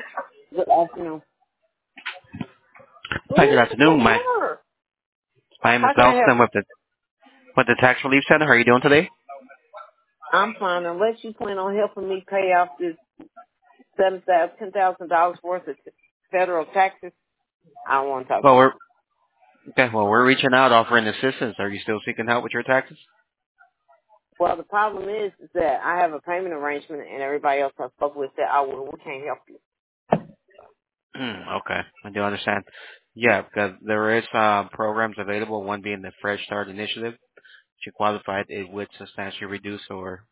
Good afternoon. Hi, good Ooh, afternoon. that My worked. my name is How can I help Nelson you? with the Tax Relief Center. How are you doing today? I'm fine. Unless you plan on helping me pay off this $10,000 worth of federal taxes, I don't want to talk Well, to you. we're reaching out offering assistance. Are you still seeking help with your taxes? Well, the problem is that I have a payment arrangement, and everybody else I spoke with said, "Oh, well, we can't help you." Okay, I do understand. Yeah, because there is programs available. One being the Fresh Start Initiative. If you qualified, it would substantially reduce or